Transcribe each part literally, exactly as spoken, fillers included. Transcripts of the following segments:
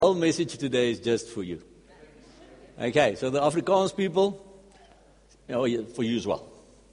The whole message today is just for you. Okay, so the Afrikaans people, oh, yeah, for you as well.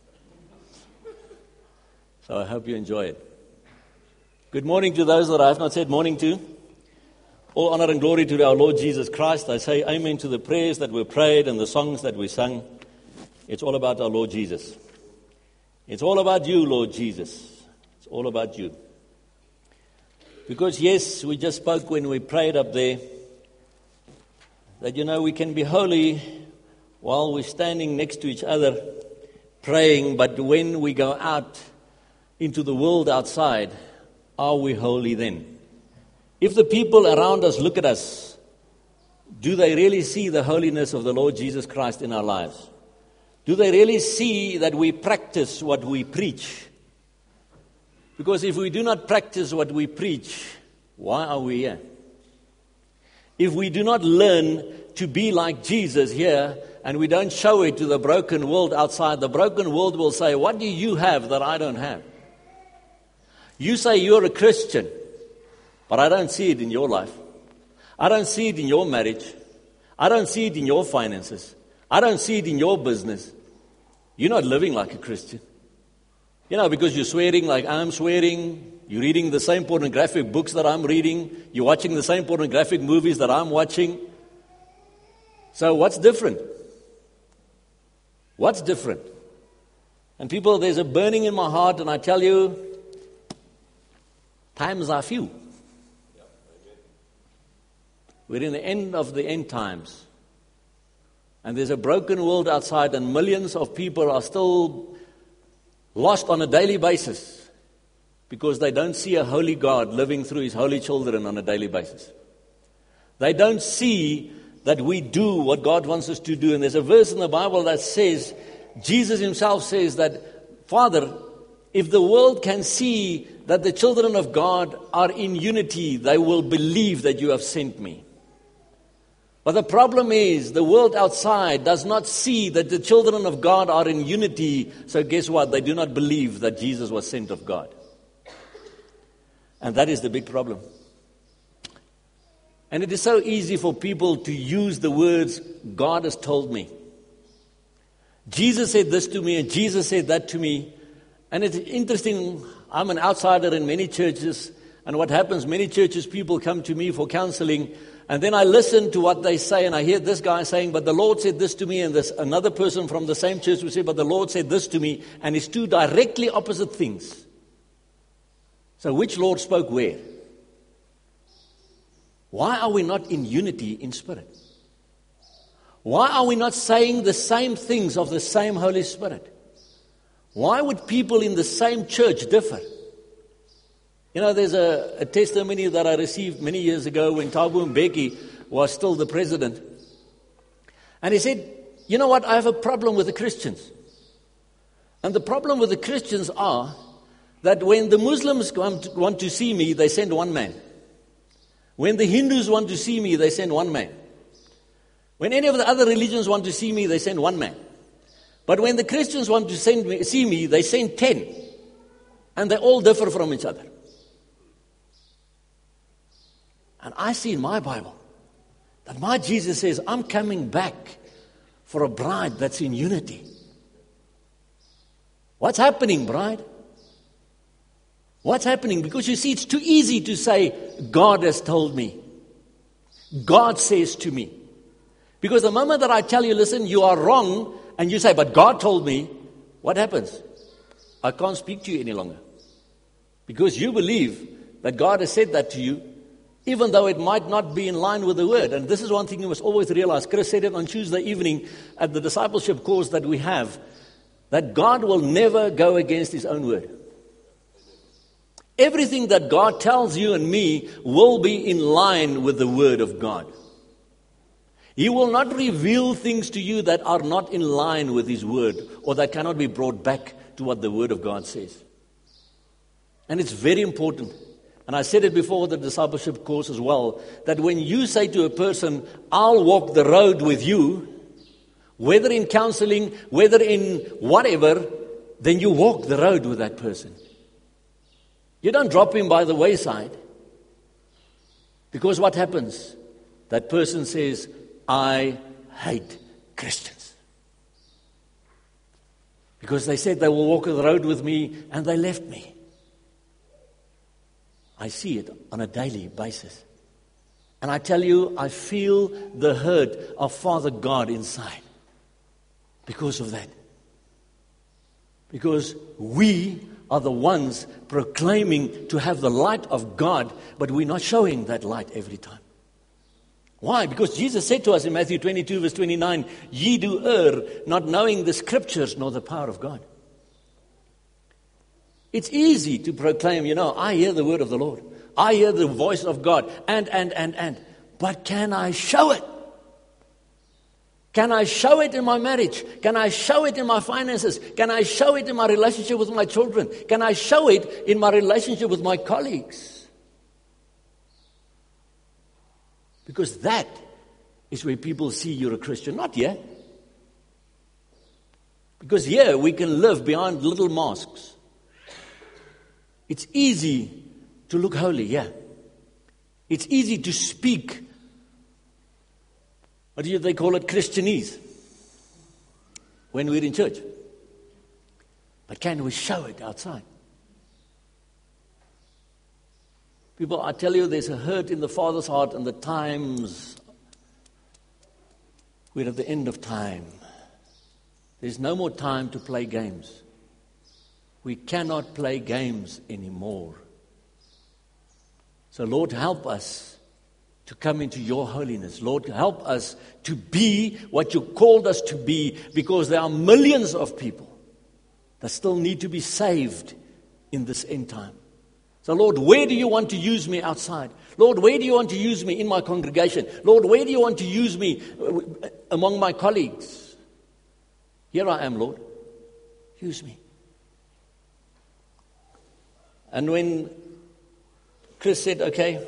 So I hope you enjoy it. Good morning to those that I have not said morning to. All honor and glory to our Lord Jesus Christ. I say amen to the prayers that were prayed and the songs that we sung. It's all about our Lord Jesus. It's all about you, Lord Jesus. It's all about you. Because yes, we just spoke when we prayed up there that, you know, we can be holy while we're standing next to each other praying, but when we go out into the world outside, are we holy then? If the people around us look at us, do they really see the holiness of the Lord Jesus Christ in our lives? Do they really see that we practice what we preach? Because if we do not practice what we preach, why are we here? If we do not learn to be like Jesus here, and we don't show it to the broken world outside, the broken world will say, what do you have that I don't have? You say you're a Christian, but I don't see it in your life. I don't see it in your marriage. I don't see it in your finances. I don't see it in your business. You're not living like a Christian. You know, because you're swearing like I'm swearing, you're reading the same pornographic books that I'm reading, you're watching the same pornographic movies that I'm watching. So what's different? What's different? And people, there's a burning in my heart, and I tell you, times are few. We're in the end of the end times. And there's a broken world outside, and millions of people are still lost on a daily basis because they don't see a holy God living through His holy children on a daily basis. They don't see that we do what God wants us to do. And there's a verse in the Bible that says, Jesus Himself says that, Father, if the world can see that the children of God are in unity, they will believe that you have sent me. But the problem is, the world outside does not see that the children of God are in unity. So guess what? They do not believe that Jesus was sent of God. And that is the big problem. And it is so easy for people to use the words, God has told me. Jesus said this to me, and Jesus said that to me. And it's interesting, I'm an outsider in many churches. And what happens, many churches, people come to me for counseling. And then I listen to what they say, and I hear this guy saying, but the Lord said this to me, and this another person from the same church will say, but the Lord said this to me, and it's two directly opposite things. So which Lord spoke where? Why are we not in unity in spirit? Why are we not saying the same things of the same Holy Spirit? Why would people in the same church differ? You know, there's a, a testimony that I received many years ago when Thabo Mbeki was still the president. And he said, you know what, I have a problem with the Christians. And the problem with the Christians are that when the Muslims want to see me, they send one man. When the Hindus want to see me, they send one man. When any of the other religions want to see me, they send one man. But when the Christians want to send me, see me, they send ten. And they all differ from each other. And I see in my Bible that my Jesus says, I'm coming back for a bride that's in unity. What's happening, bride? What's happening? Because you see, it's too easy to say, God has told me. God says to me. Because the moment that I tell you, listen, you are wrong, and you say, but God told me, what happens? I can't speak to you any longer. Because you believe that God has said that to you, even though it might not be in line with the word. And this is one thing you must always realize. Chris said it on Tuesday evening at the discipleship course that we have, that God will never go against His own word. Everything that God tells you and me will be in line with the word of God. He will not reveal things to you that are not in line with His word, or that cannot be brought back to what the word of God says. And it's very important. And I said it before the discipleship course as well, that when you say to a person, I'll walk the road with you, whether in counseling, whether in whatever, then you walk the road with that person. You don't drop him by the wayside. Because what happens? that person says, I hate Christians. Because they said they will walk the road with me and they left me. I see it on a daily basis. And I tell you, I feel the hurt of Father God inside because of that. Because we are the ones proclaiming to have the light of God, but we're not showing that light every time. Why? Because Jesus said to us in Matthew twenty-two, verse twenty-nine, ye do err, not knowing the Scriptures nor the power of God. It's easy to proclaim, you know, I hear the word of the Lord. I hear the voice of God, and, and, and, and. But can I show it? Can I show it in my marriage? Can I show it in my finances? Can I show it in my relationship with my children? Can I show it in my relationship with my colleagues? Because that is where people see you're a Christian, not here. Because here we can live behind little masks. It's easy to look holy, yeah. It's easy to speak. What do they call it? Christianese. When we're in church. But can we show it outside? People, I tell you, there's a hurt in the Father's heart, and the times, we're at the end of time. There's no more time to play games. We cannot play games anymore. So Lord, help us to come into your holiness. Lord, help us to be what you called us to be, because there are millions of people that still need to be saved in this end time. So Lord, where do you want to use me outside? Lord, where do you want to use me in my congregation? Lord, where do you want to use me among my colleagues? Here I am, Lord. Use me. And when Chris said, okay,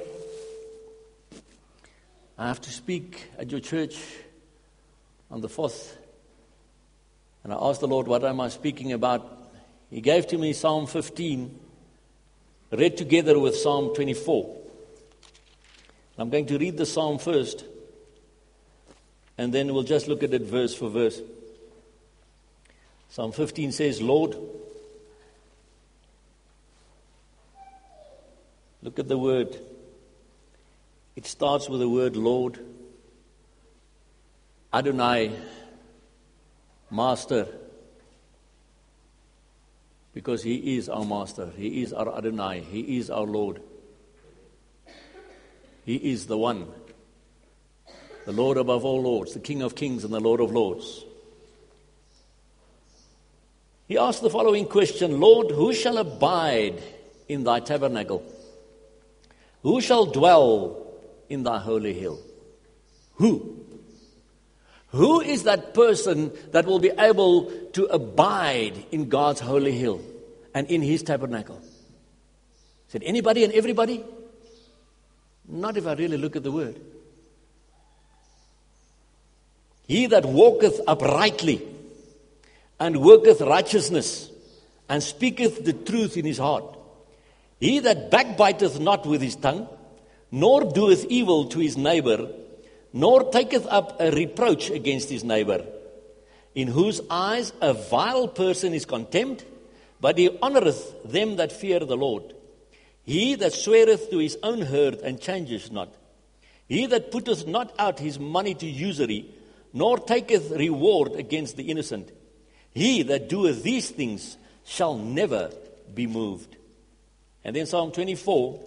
I have to speak at your church on the fourth, and I asked the Lord, what am I speaking about? He gave to me Psalm fifteen, read together with Psalm twenty-four. I'm going to read the Psalm first, and then we'll just look at it verse for verse. Psalm fifteen says, Lord, look at the word. It starts with the word Lord. Adonai, Master. Because He is our Master. He is our Adonai. He is our Lord. He is the one. The Lord above all lords. The King of kings and the Lord of lords. He asked the following question, Lord, who shall abide in thy tabernacle? Who shall dwell in thy holy hill? Who? Who is that person that will be able to abide in God's holy hill and in His tabernacle? Is it anybody and everybody? Not if I really look at the word. He that walketh uprightly and worketh righteousness and speaketh the truth in his heart. He that backbiteth not with his tongue, nor doeth evil to his neighbor, nor taketh up a reproach against his neighbor, in whose eyes a vile person is contemned, but he honoureth them that fear the Lord. He that sweareth to his own herd and changeth not. He that putteth not out his money to usury, nor taketh reward against the innocent. He that doeth these things shall never be moved. And then Psalm twenty-four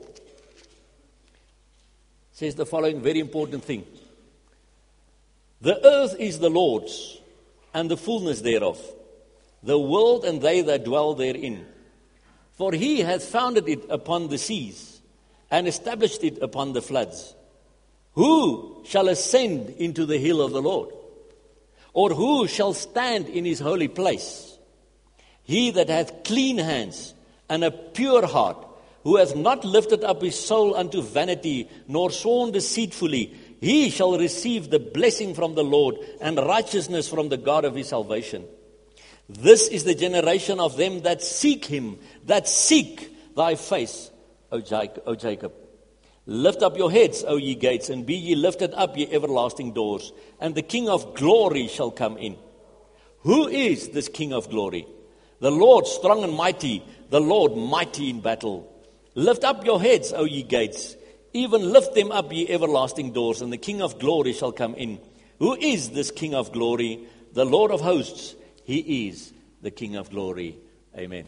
says the following very important thing. The earth is the Lord's, and the fullness thereof, the world and they that dwell therein. For He hath founded it upon the seas, and established it upon the floods. Who shall ascend into the hill of the Lord? Or who shall stand in His holy place? He that hath clean hands and a pure heart, who hath not lifted up his soul unto vanity, nor sworn deceitfully, he shall receive the blessing from the Lord, and righteousness from the God of his salvation. This is the generation of them that seek Him, that seek thy face, O Jacob. Lift up your heads, O ye gates, and be ye lifted up, ye everlasting doors, and the King of glory shall come in. Who is this King of glory? The Lord strong and mighty, the Lord mighty in battle. Lift up your heads, O ye gates, even lift them up, ye everlasting doors, and the King of glory shall come in. Who is this King of glory? The Lord of hosts, he is the King of glory. Amen.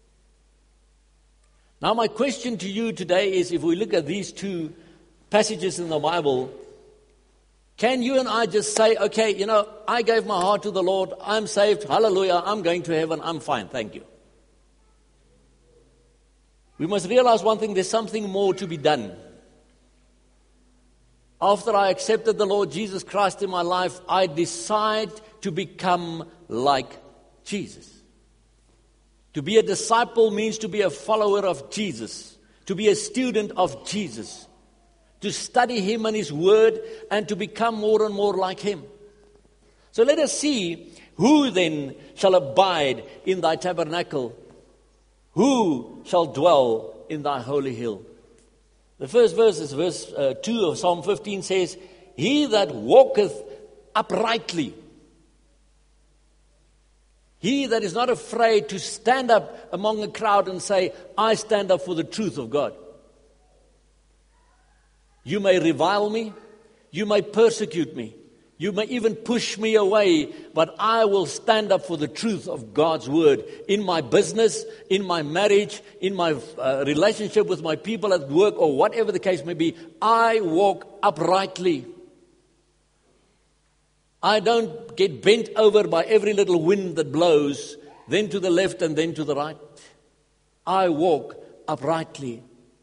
Now my question to you today is, if we look at these two passages in the Bible, can you and I just say, okay, you know, I gave my heart to the Lord, I'm saved, hallelujah, I'm going to heaven, I'm fine, thank you. We must realize one thing, there's something more to be done. After I accepted the Lord Jesus Christ in my life, I decide to become like Jesus. To be a disciple means to be a follower of Jesus, to be a student of Jesus, to study Him and His Word, and to become more and more like Him. So let us see, who then shall abide in thy tabernacle? Who shall dwell in thy holy hill? The first verse is verse uh, two of Psalm fifteen says, he that walketh uprightly. He that is not afraid to stand up among a crowd and say, I stand up for the truth of God. You may revile me, you may persecute me, you may even push me away, but I will stand up for the truth of God's word in my business, in my marriage, in my uh, relationship with my people at work, or whatever the case may be. I walk uprightly. I don't get bent over by every little wind that blows, then to the left and then to the right. I walk uprightly.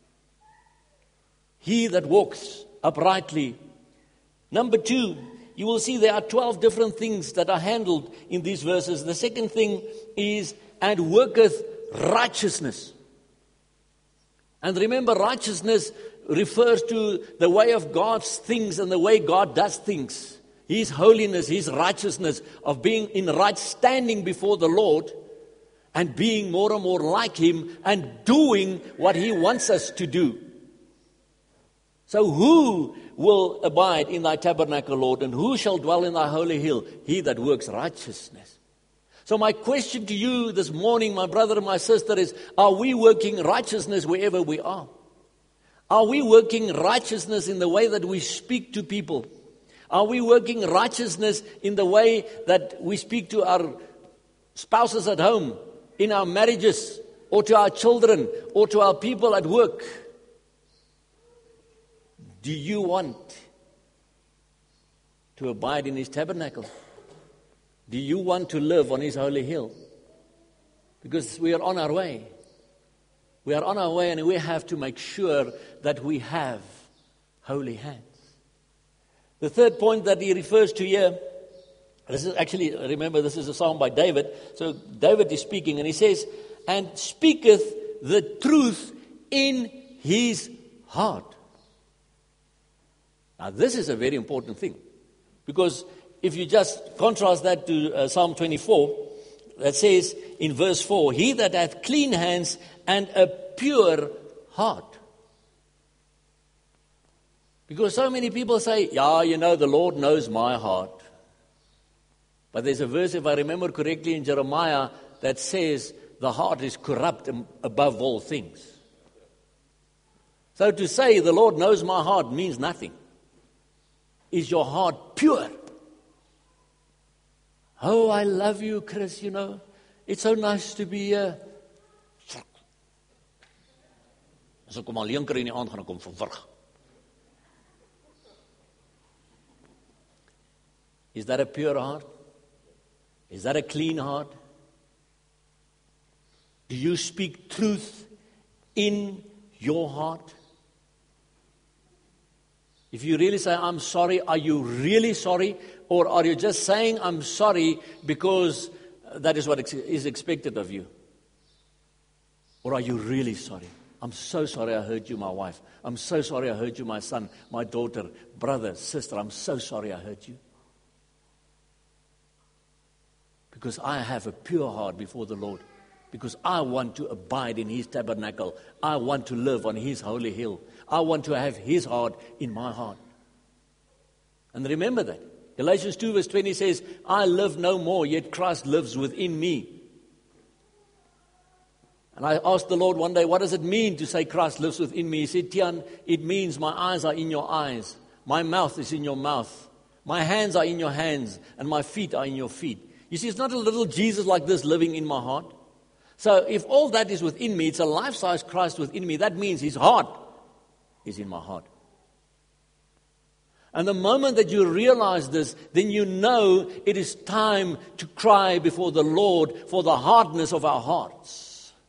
He that walks uprightly. Number two, you will see there are twelve different things that are handled in these verses. The second thing is, and worketh righteousness. And remember, righteousness refers to the way of God's things and the way God does things. His holiness, His righteousness of being in right standing before the Lord and being more and more like Him and doing what He wants us to do. So who will abide in thy tabernacle, Lord, and who shall dwell in thy holy hill? He that works righteousness. So my question to you this morning, my brother and my sister, is, are we working righteousness wherever we are? Are we working righteousness in the way that we speak to people? Are we working righteousness in the way that we speak to our spouses at home, in our marriages, or to our children, or to our people at work? Do you want to abide in His tabernacle? Do you want to live on His holy hill? Because we are on our way. We are on our way, and we have to make sure that we have holy hands. The third point that he refers to here, this is actually, remember, this is a psalm by David. So David is speaking, and he says, and speaketh the truth in his heart. Now, this is a very important thing, because if you just contrast that to uh, Psalm twenty-four, that says in verse four, he that hath clean hands and a pure heart. Because so many people say, yeah, you know, the Lord knows my heart. But there's a verse, if I remember correctly, in Jeremiah that says, the heart is corrupt above all things. So to say the Lord knows my heart means nothing. Is your heart pure? Oh, I love you, Chris, you know. It's so nice to be here. As ek kom alleen kry in die aand gaan ek kom verwrig. Is that a pure heart? Is that a clean heart? Do you speak truth in your heart? If you really say, I'm sorry, are you really sorry? Or are you just saying, I'm sorry because that is what is expected of you? Or are you really sorry? I'm so sorry I hurt you, my wife. I'm so sorry I hurt you, my son, my daughter, brother, sister. I'm so sorry I hurt you. Because I have a pure heart before the Lord. Because I want to abide in His tabernacle. I want to live on His holy hill. I want to have His heart in my heart. And remember that. Galatians two verse twenty says, I live no more, yet Christ lives within me. And I asked the Lord one day, what does it mean to say Christ lives within me? He said, Tian, it means my eyes are in your eyes. My mouth is in your mouth. My hands are in your hands. And my feet are in your feet. You see, it's not a little Jesus like this living in my heart. So if all that is within me, it's a life-size Christ within me, that means His heart is in my heart. And the moment that you realize this, then you know it is time to cry before the Lord for the hardness of our hearts.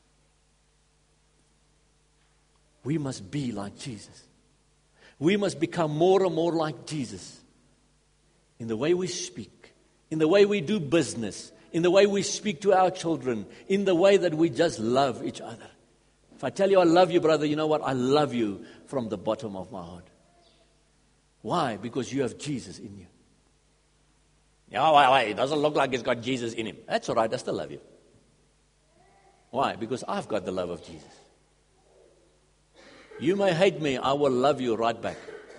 We must be like Jesus. We must become more and more like Jesus in the way we speak, in the way we do business, in the way we speak to our children, in the way that we just love each other. If I tell you I love you, brother, you know what? I love you from the bottom of my heart. Why? Because you have Jesus in you. Yeah, why, why? It doesn't look like it's got Jesus in him. That's all right, I still love you. Why? Because I've got the love of Jesus. You may hate me, I will love you right back.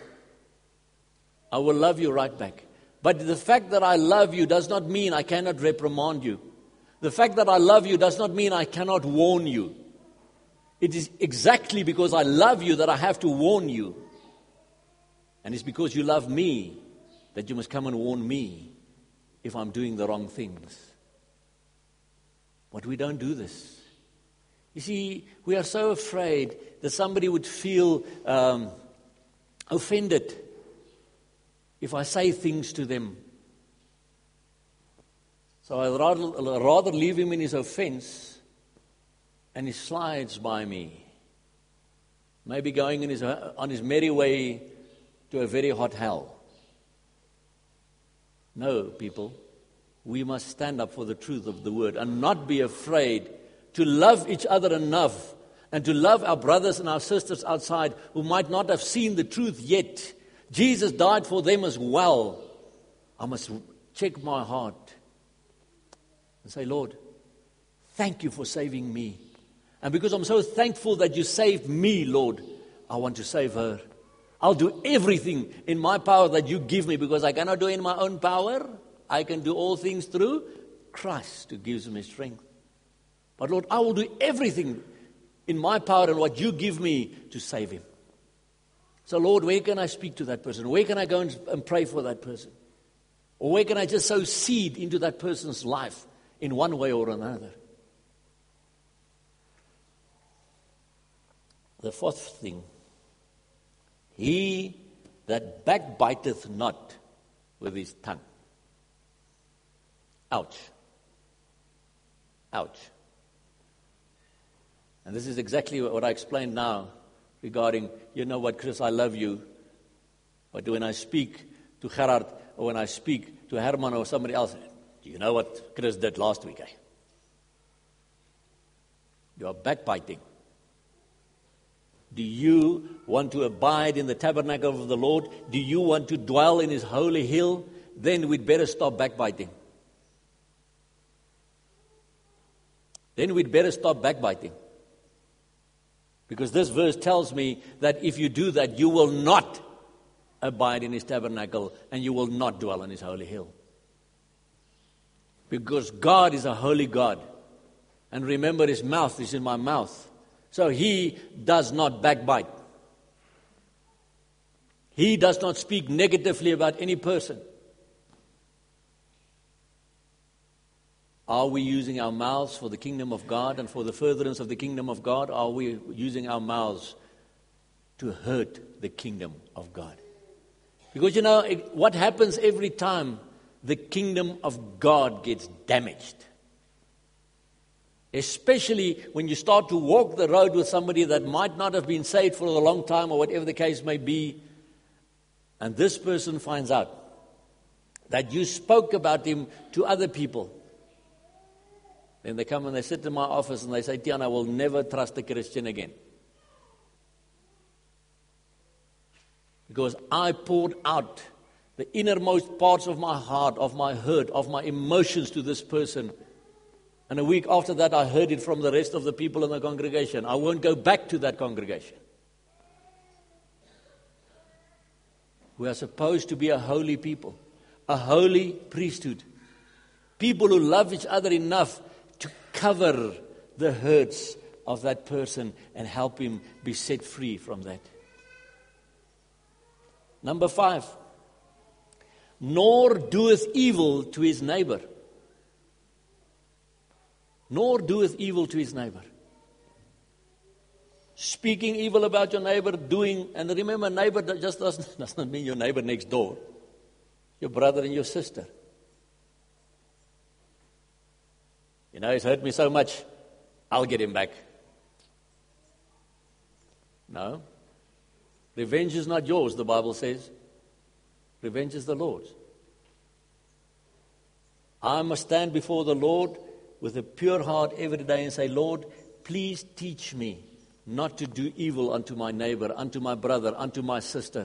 I will love you right back. But the fact that I love you does not mean I cannot reprimand you. The fact that I love you does not mean I cannot warn you. It is exactly because I love you that I have to warn you. And it's because you love me that you must come and warn me if I'm doing the wrong things. But we don't do this. You see, we are so afraid that somebody would feel um, offended if I say things to them. So I'd rather, rather leave him in his offense and he slides by me. Maybe going in his, on his merry way to a very hot hell. No, people, we must stand up for the truth of the word and not be afraid to love each other enough and to love our brothers and our sisters outside who might not have seen the truth yet. Jesus died for them as well. I must check my heart and say, Lord, thank you for saving me. And because I'm so thankful that you saved me, Lord, I want to save her. I'll do everything in my power that you give me because I cannot do it in my own power. I can do all things through Christ who gives me strength. But Lord, I will do everything in my power and what you give me to save him. So Lord, where can I speak to that person? Where can I go and, and pray for that person? Or where can I just sow seed into that person's life in one way or another? The fourth thing, he that backbiteth not with his tongue. Ouch. Ouch. And this is exactly what I explained now regarding, you know what, Chris, I love you. But when I speak to Gerard or when I speak to Herman or somebody else, do you know what Chris did last week? Eh? You are backbiting. Do you want to abide in the tabernacle of the Lord? Do you want to dwell in his holy hill? Then we'd better stop backbiting. Then we'd better stop backbiting. Because this verse tells me that if you do that, you will not abide in his tabernacle and you will not dwell in his holy hill. Because God is a holy God. And remember, his mouth is in my mouth. So he does not backbite. He does not speak negatively about any person. Are we using our mouths for the kingdom of God and for the furtherance of the kingdom of God? Are we using our mouths to hurt the kingdom of God? Because, you know, it, what happens every time the kingdom of God gets damaged? Especially when you start to walk the road with somebody that might not have been saved for a long time or whatever the case may be, and this person finds out that you spoke about him to other people. Then they come and they sit in my office and they say, Tian, I will never trust a Christian again. Because I poured out the innermost parts of my heart, of my hurt, of my emotions to this person. And a week after that, I heard it from the rest of the people in the congregation. I won't go back to that congregation. We are supposed to be a holy people, a holy priesthood. People who love each other enough to cover the hurts of that person and help him be set free from that. Number five, nor doeth evil to his neighbor. Nor doeth evil to his neighbor. Speaking evil about your neighbor, doing, and remember, neighbor just doesn't, does not mean your neighbor next door. Your brother and your sister. You know, he's hurt me so much, I'll get him back. No. Revenge is not yours, the Bible says. Revenge is the Lord's. I must stand before the Lord with a pure heart every day and say, Lord, please teach me not to do evil unto my neighbor, unto my brother, unto my sister,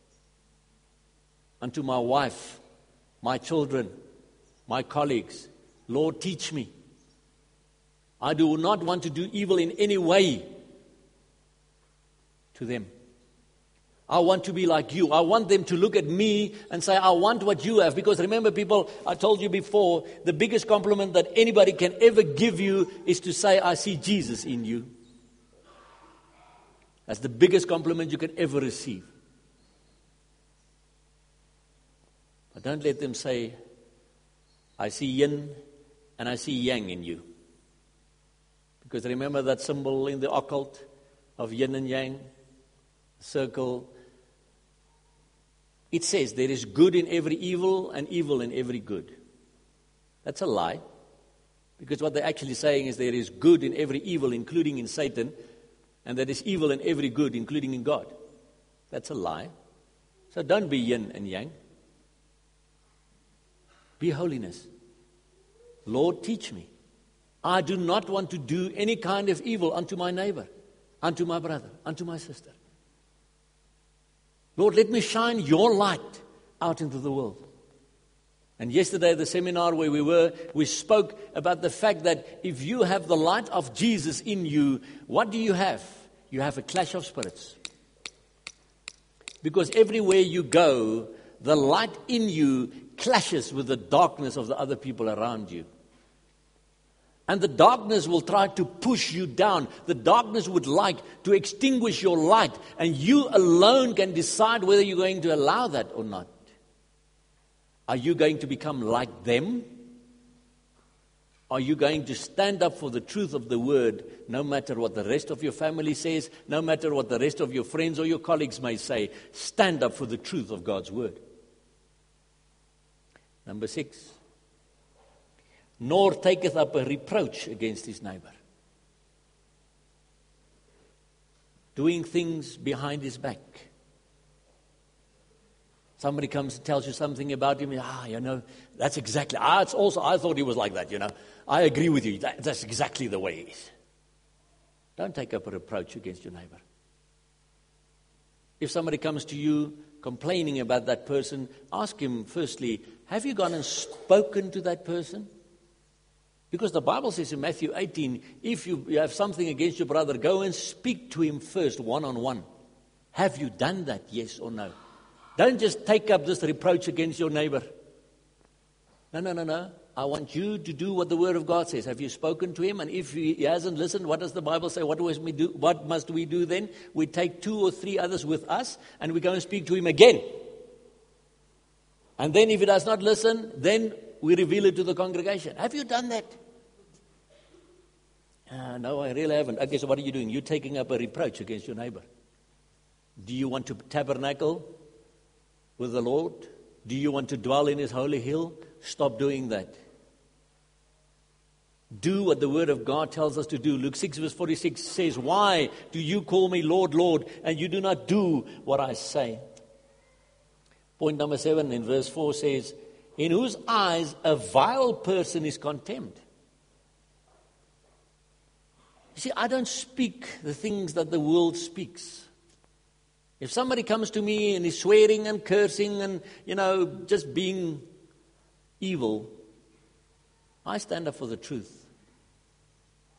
unto my wife, my children, my colleagues. Lord, teach me. I do not want to do evil in any way to them. I want to be like you. I want them to look at me and say, I want what you have. Because remember, people, I told you before, the biggest compliment that anybody can ever give you is to say, I see Jesus in you. That's the biggest compliment you can ever receive. But don't let them say, I see yin and I see yang in you. Because remember that symbol in the occult of yin and yang? Circle. It says there is good in every evil and evil in every good. That's a lie. Because what they're actually saying is there is good in every evil, including in Satan, and there is evil in every good, including in God. That's a lie. So don't be yin and yang. Be holiness. Lord, teach me. I do not want to do any kind of evil unto my neighbor, unto my brother, unto my sister. Lord, let me shine your light out into the world. And yesterday at the seminar where we were, we spoke about the fact that if you have the light of Jesus in you, what do you have? You have a clash of spirits. Because everywhere you go, the light in you clashes with the darkness of the other people around you. And the darkness will try to push you down. The darkness would like to extinguish your light. And you alone can decide whether you're going to allow that or not. Are you going to become like them? Are you going to stand up for the truth of the word, no matter what the rest of your family says, no matter what the rest of your friends or your colleagues may say? Stand up for the truth of God's word. Number six. Nor taketh up a reproach against his neighbor. Doing things behind his back. Somebody comes and tells you something about him. Ah, you know, that's exactly. Ah, it's also. I thought he was like that. You know, I agree with you. That, that's exactly the way he is. Don't take up a reproach against your neighbor. If somebody comes to you complaining about that person, ask him firstly, have you gone and spoken to that person? Because the Bible says in Matthew eighteen, if you have something against your brother, go and speak to him first, one-on-one. Have you done that, yes or no? Don't just take up this reproach against your neighbor. No, no, no, no. I want you to do what the Word of God says. Have you spoken to him? And if he hasn't listened, what does the Bible say? What do we do? What must we do then? We take two or three others with us, and we go and speak to him again. And then if he does not listen, then we reveal it to the congregation. Have you done that? Uh, no, I really haven't. Okay, so what are you doing? You're taking up a reproach against your neighbor. Do you want to tabernacle with the Lord? Do you want to dwell in his holy hill? Stop doing that. Do what the Word of God tells us to do. Luke six verse forty-six says, why do you call me Lord, Lord, and you do not do what I say? Point number seven in verse four says, in whose eyes a vile person is contemned. You see, I don't speak the things that the world speaks. If somebody comes to me and is swearing and cursing and, you know, just being evil, I stand up for the truth.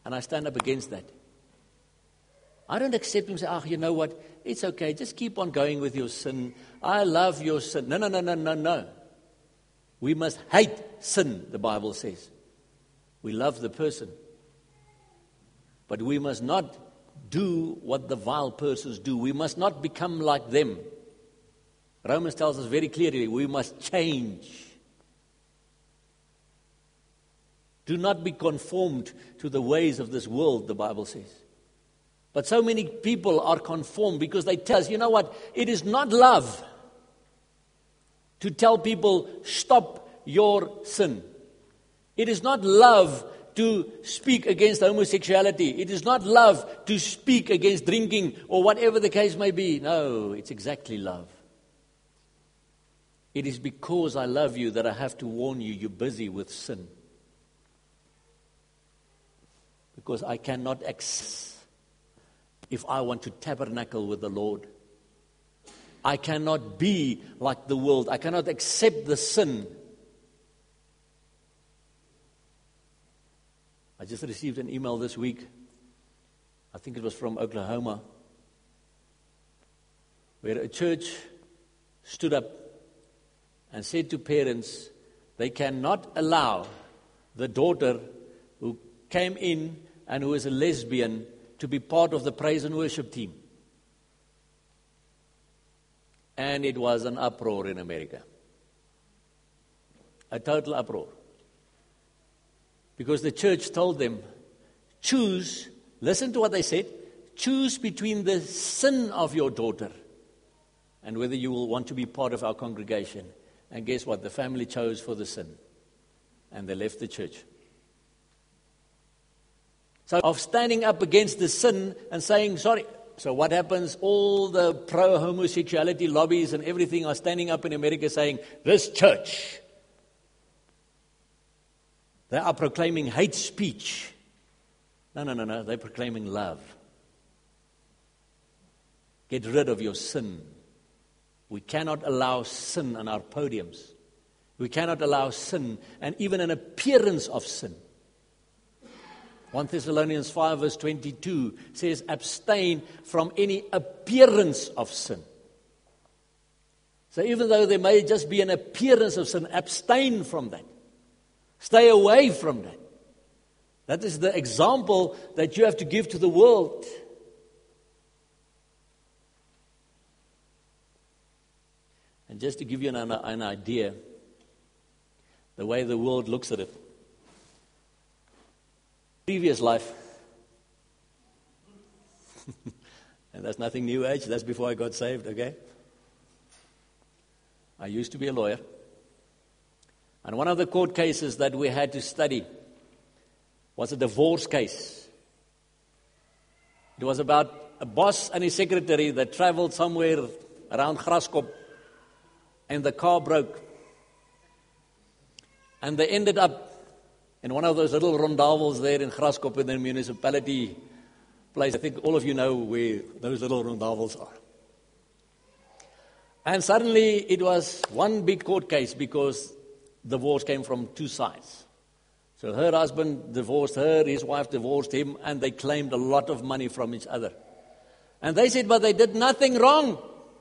And I stand up against that. I don't accept him and say, ah, you know what, it's okay, just keep on going with your sin. I love your sin. No, no, no, no, no, no. We must hate sin, the Bible says. We love the person. But we must not do what the vile persons do. We must not become like them. Romans tells us very clearly, we must change. Do not be conformed to the ways of this world, the Bible says. But so many people are conformed because they tell us, you know what, it is not love to tell people, stop your sin. It is not love to speak against homosexuality. It is not love to speak against drinking or whatever the case may be. No, it's exactly love. It is because I love you that I have to warn you, you're busy with sin. Because I cannot access if I want to tabernacle with the Lord. I cannot be like the world. I cannot accept the sin. I just received an email this week. I think it was from Oklahoma, where a church stood up and said to parents, they cannot allow the daughter who came in and who is a lesbian to be part of the praise and worship team. And it was an uproar in America. A total uproar. Because the church told them, choose, listen to what they said, choose between the sin of your daughter and whether you will want to be part of our congregation. And guess what? The family chose for the sin. And they left the church. So of standing up against the sin and saying, sorry. So what happens? All the pro-homosexuality lobbies and everything are standing up in America saying, this church, they are proclaiming hate speech. No, no, no, no. They're proclaiming love. Get rid of your sin. We cannot allow sin on our podiums. We cannot allow sin and even an appearance of sin. First Thessalonians five verse twenty-two says, abstain from any appearance of sin. So even though there may just be an appearance of sin, abstain from that. Stay away from that. That is the example that you have to give to the world. And just to give you an, an idea, the way the world looks at it. Previous life, and that's nothing new age, that's before I got saved, okay? I used to be a lawyer. And one of the court cases that we had to study was a divorce case. It was about a boss and his secretary that traveled somewhere around Graskop, and the car broke. And they ended up in one of those little rondavels there in Graskop in the municipality place. I think all of you know where those little rondavels are. And suddenly it was one big court case because divorce came from two sides. So her husband divorced her, his wife divorced him, and they claimed a lot of money from each other. And they said, but they did nothing wrong.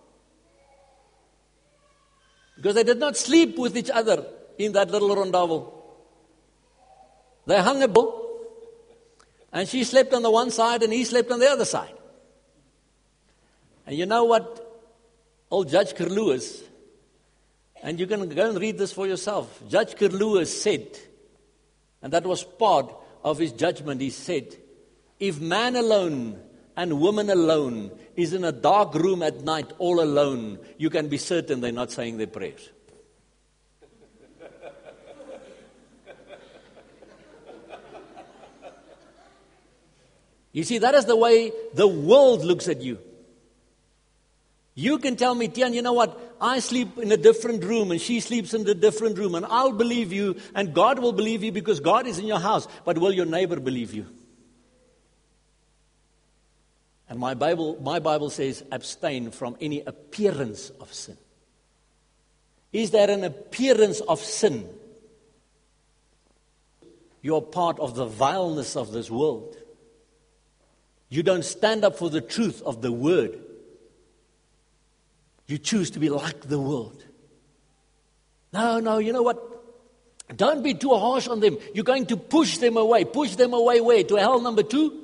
Because they did not sleep with each other in that little rondavel. They hung a bill, and she slept on the one side and he slept on the other side. And you know what old Judge Kerlewis, and you can go and read this for yourself. Judge Kerlewis said, and that was part of his judgment, he said, if man alone and woman alone is in a dark room at night all alone, you can be certain they're not saying their prayers. You see, that is the way the world looks at you. You can tell me, Tian, you know what? I sleep in a different room and she sleeps in a different room, and I'll believe you and God will believe you because God is in your house. But will your neighbor believe you? And my Bible, my Bible says, abstain from any appearance of sin. Is there an appearance of sin? you're part of the vileness of this world. You don't stand up for the truth of the word. You choose to be like the world. No, no, you know what? Don't be too harsh on them. You're going to push them away. Push them away where? To hell number two?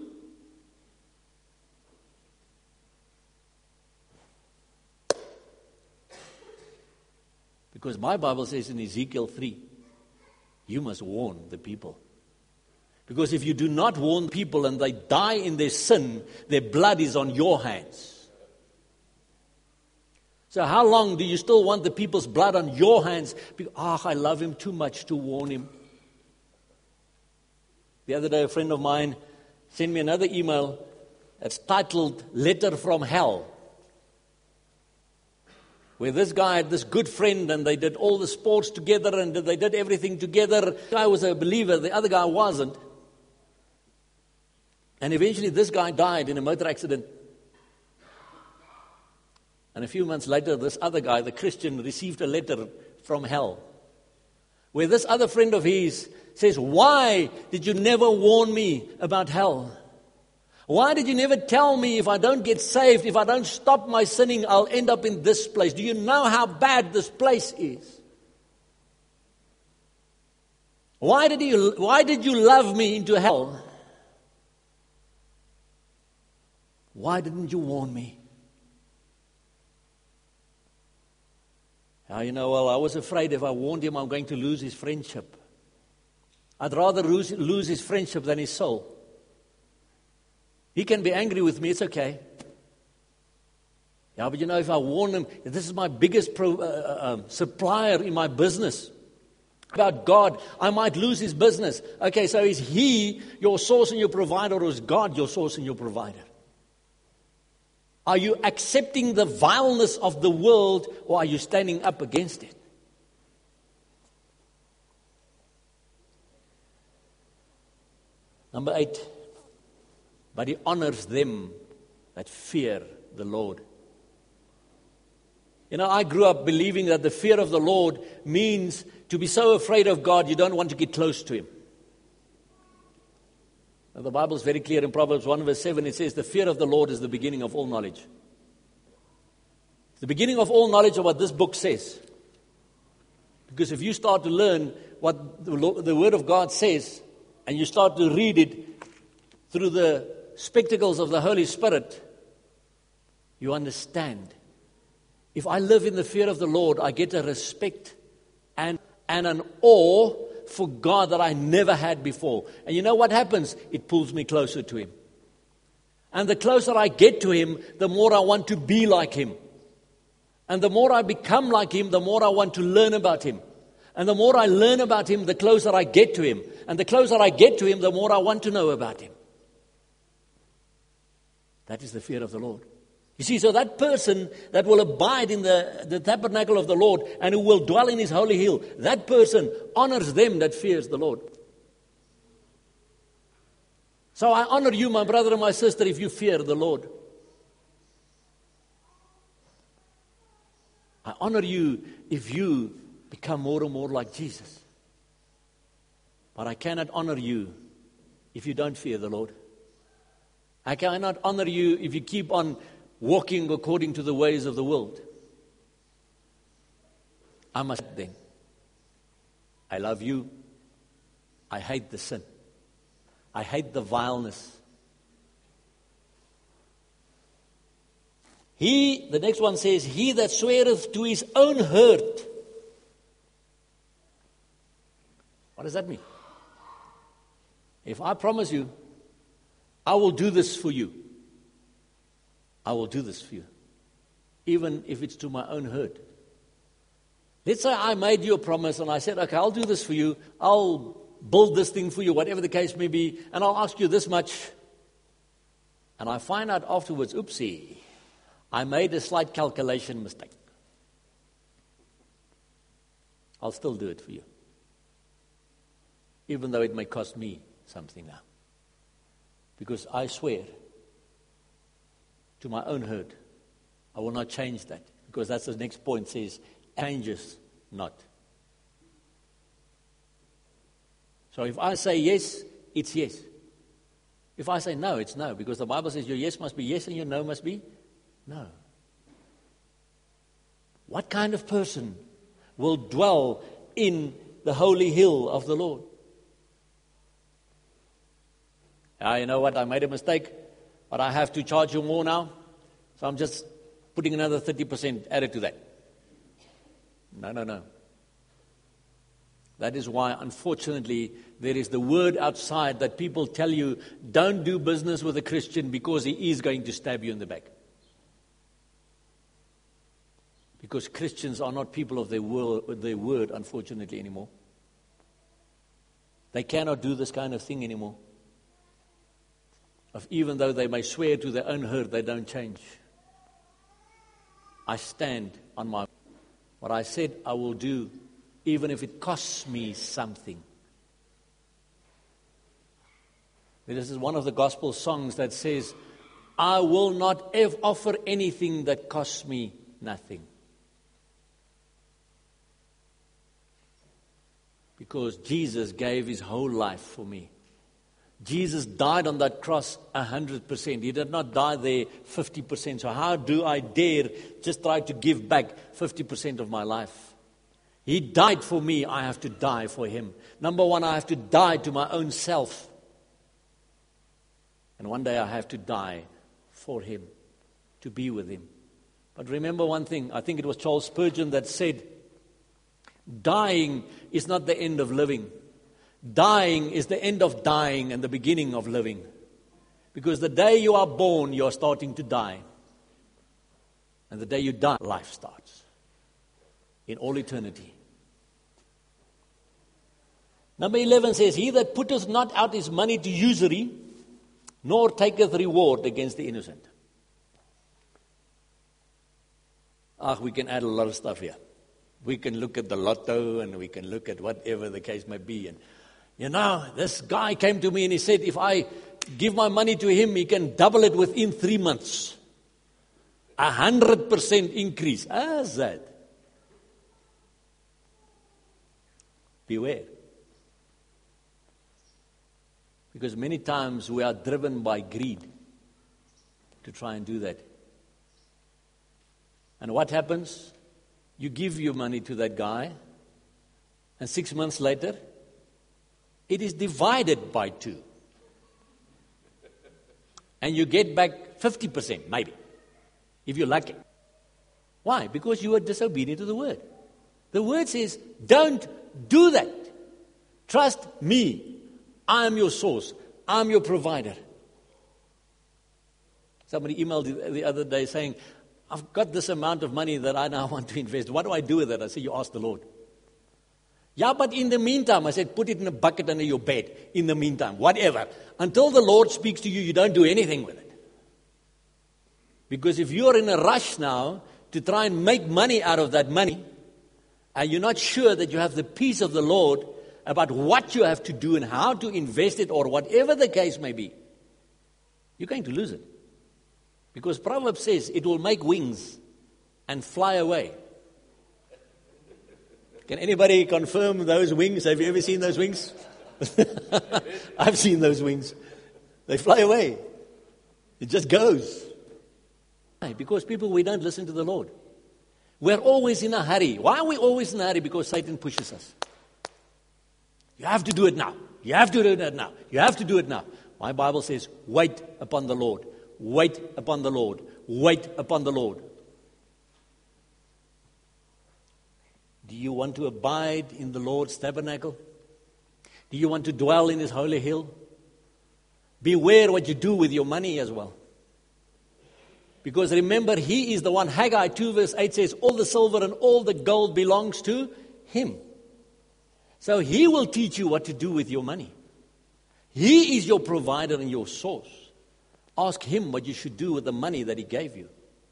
Because my Bible says in Ezekiel three, you must warn the people. Because if you do not warn people and they die in their sin, their blood is on your hands. So how long do you still want the people's blood on your hands? Because, ah, I love him too much to warn him. The other day, a friend of mine sent me another email that's titled Letter from Hell. Where this guy had this good friend and they did all the sports together and they did everything together. The guy was a believer, the other guy wasn't. And eventually this guy died in a motor accident. And a few months later, this other guy, the Christian, received a letter from hell. Where this other friend of his says, why did you never warn me about hell? Why did you never tell me if I don't get saved, if I don't stop my sinning, I'll end up in this place? Do you know how bad this place is? Why did you, why did you love me into hell? Why didn't you warn me? Now, you know, well, I was afraid if I warned him, I'm going to lose his friendship. I'd rather lose, lose his friendship than his soul. He can be angry with me, it's okay. Yeah, but you know, if I warn him, this is my biggest pro, uh, uh, supplier in my business. About God, I might lose his business. Okay, so is he your source and your provider, or is God your source and your provider? Are you accepting the vileness of the world, or are you standing up against it? Number eight, but he honors them that fear the Lord. You know, I grew up believing that the fear of the Lord means to be so afraid of God you don't want to get close to him. Now, the Bible is very clear in Proverbs one verse seven. It says, the fear of the Lord is the beginning of all knowledge. The beginning of all knowledge of what this book says. Because if you start to learn what the, the Word of God says, and you start to read it through the spectacles of the Holy Spirit, you understand. If I live in the fear of the Lord, I get a respect and, and an awe for God that I never had before. And you know what happens? It pulls me closer to him. And the closer I get to him, the more I want to be like him. And the more I become like him, the more I want to learn about him. And the more I learn about him, the closer I get to him. And the closer I get to him, the more I want to know about him. That is the fear of the Lord. You see, so that person that will abide in the, the tabernacle of the Lord and who will dwell in his holy hill, that person honors them that fears the Lord. So I honor you, my brother and my sister, if you fear the Lord. I honor you if you become more and more like Jesus. But I cannot honor you if you don't fear the Lord. I cannot honor you if you keep on walking according to the ways of the world. I must then. I love you. I hate the sin. I hate the vileness. He, the next one says, he that sweareth to his own hurt. What does that mean? If I promise you, I will do this for you. I will do this for you. Even if it's to my own hurt. Let's say I made you a promise and I said, okay, I'll do this for you. I'll build this thing for you, whatever the case may be, and I'll ask you this much. And I find out afterwards, oopsie, I made a slight calculation mistake. I'll still do it for you. Even though it may cost me something now. Because I swear to my own hurt, I will not change that. Because that's the next point, says, changes not. So if I say yes, it's yes. If I say no, it's no, because the Bible says your yes must be yes and your no must be no. What kind of person will dwell in the holy hill of the Lord? Ah, you know what, I made a mistake, but I have to charge you more now, so I'm just putting another thirty percent added to that. No, no, no. That is why, unfortunately, there is the word outside that people tell you, don't do business with a Christian because he is going to stab you in the back. Because Christians are not people of their word, their word, unfortunately, anymore. They cannot do this kind of thing anymore. Of even though they may swear to their own hurt, they don't change. I stand on my, what I said I will do, even if it costs me something. This is one of the gospel songs that says, I will not ever offer anything that costs me nothing. Because Jesus gave his whole life for me. Jesus died on that cross one hundred percent. He did not die there fifty percent. So how do I dare just try to give back fifty percent of my life? He died for me, I have to die for him. Number one, I have to die to my own self. And one day I have to die for him, to be with him. But remember one thing, I think it was Charles Spurgeon that said, dying is not the end of living. Dying is the end of dying and the beginning of living. Because the day you are born, you are starting to die. And the day you die, life starts. In all eternity. Number eleven says, he that putteth not out his money to usury, nor taketh reward against the innocent. Ah, we can add a lot of stuff here. We can look at the lotto and we can look at whatever the case may be. And you know, this guy came to me and he said, if I give my money to him, he can double it within three months. A hundred percent increase. How's that? Beware. Because many times we are driven by greed to try and do that. And what happens? You give your money to that guy, and six months later, it is divided by two. And you get back fifty percent, maybe, if you're lucky. Why? Because you were disobedient to the word. The word says, don't do that. Trust me. I am your source. I am your provider. Somebody emailed the other day saying, I've got this amount of money that I now want to invest. What do I do with it? I said, you ask the Lord. Yeah, but in the meantime, I said, put it in a bucket under your bed. In the meantime, whatever. Until the Lord speaks to you, you don't do anything with it. Because if you're in a rush now to try and make money out of that money, and you're not sure that you have the peace of the Lord about what you have to do and how to invest it or whatever the case may be, you're going to lose it. Because Proverbs says it will make wings and fly away. Can anybody confirm those wings? Have you ever seen those wings? I've seen those wings. They fly away. It just goes. Why? Because people, we don't listen to the Lord. We're always in a hurry. Why are we always in a hurry? Because Satan pushes us. You have to do it now. You have to do it now. You have to do it now. My Bible says, wait upon the Lord. Wait upon the Lord. Wait upon the Lord. Do you want to abide in the Lord's tabernacle? Do you want to dwell in his holy hill? Beware what you do with your money as well. Because remember, he is the one. Haggai two verse eight says, all the silver and all the gold belongs to him. So he will teach you what to do with your money. He is your provider and your source. Ask him what you should do with the money that he gave you.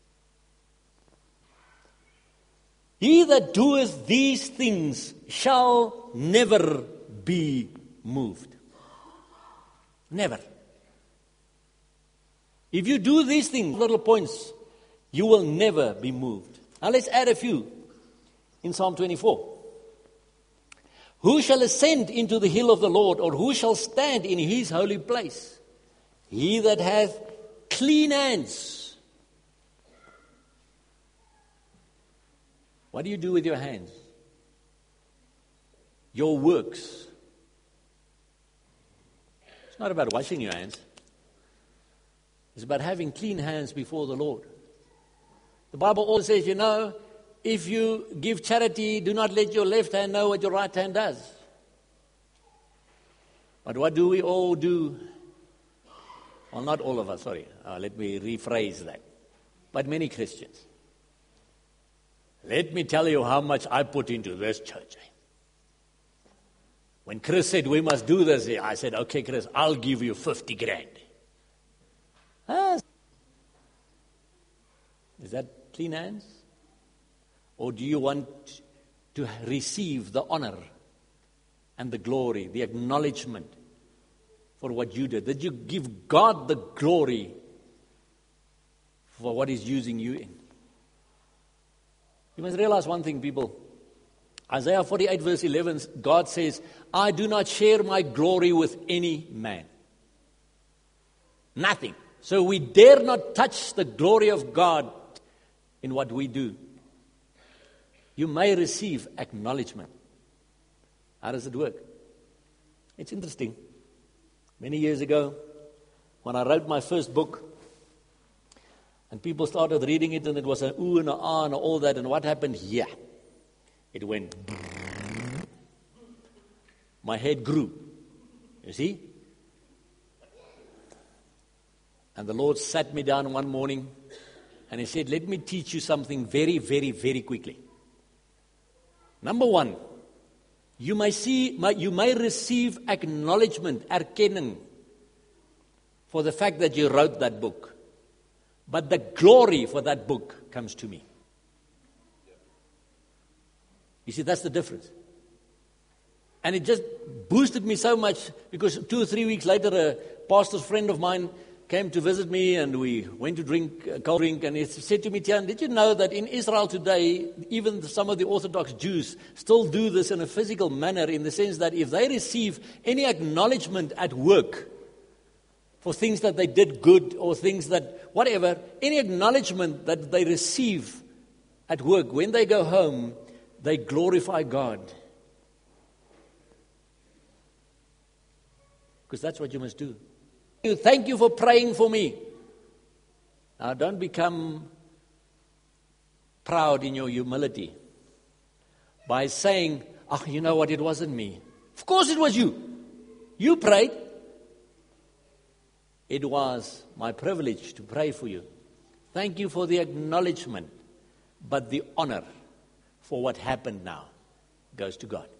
He that doeth these things shall never be moved. Never. If you do these things, little points, you will never be moved. Now let's add a few in Psalm twenty-four. Who shall ascend into the hill of the Lord, or who shall stand in his holy place? He that hath clean hands. What do you do with your hands? Your works. It's not about washing your hands. It's about having clean hands before the Lord. The Bible also says, you know, if you give charity, do not let your left hand know what your right hand does. But what do we all do? Well, not all of us, sorry. Uh, let me rephrase that. But many Christians. Let me tell you how much I put into this church. When Chris said we must do this, I said, okay, Chris, I'll give you fifty grand. Ah. Is that clean hands? Or do you want to receive the honor and the glory, the acknowledgement for what you did? Did you give God the glory for what He's using you in? You must realize one thing, people. Isaiah forty-eight verse eleven, God says, I do not share my glory with any man. Nothing. So we dare not touch the glory of God in what we do. You may receive acknowledgement. How does it work? It's interesting. Many years ago, when I wrote my first book, and people started reading it, and it was an ooh and an ah and all that, and what happened? Yeah. It went, my head grew. You see? And the Lord sat me down one morning, and He said, let me teach you something very, very, very quickly. Number one, you may see, you may receive acknowledgement, erkenning, for the fact that you wrote that book. But the glory for that book comes to me. You see, that's the difference. And it just boosted me so much, because two or three weeks later, a pastor's friend of mine came to visit me, and we went to drink a cold drink, and he said to me, Tian, did you know that in Israel today, even some of the Orthodox Jews still do this in a physical manner, in the sense that if they receive any acknowledgement at work for things that they did good, or things that, whatever, any acknowledgement that they receive at work, when they go home, they glorify God. Because that's what you must do. Thank you for praying for me. Now, don't become proud in your humility by saying, oh, you know what, it wasn't me. Of course it was you. You prayed. It was my privilege to pray for you. Thank you for the acknowledgement, but the honor for what happened now goes to God.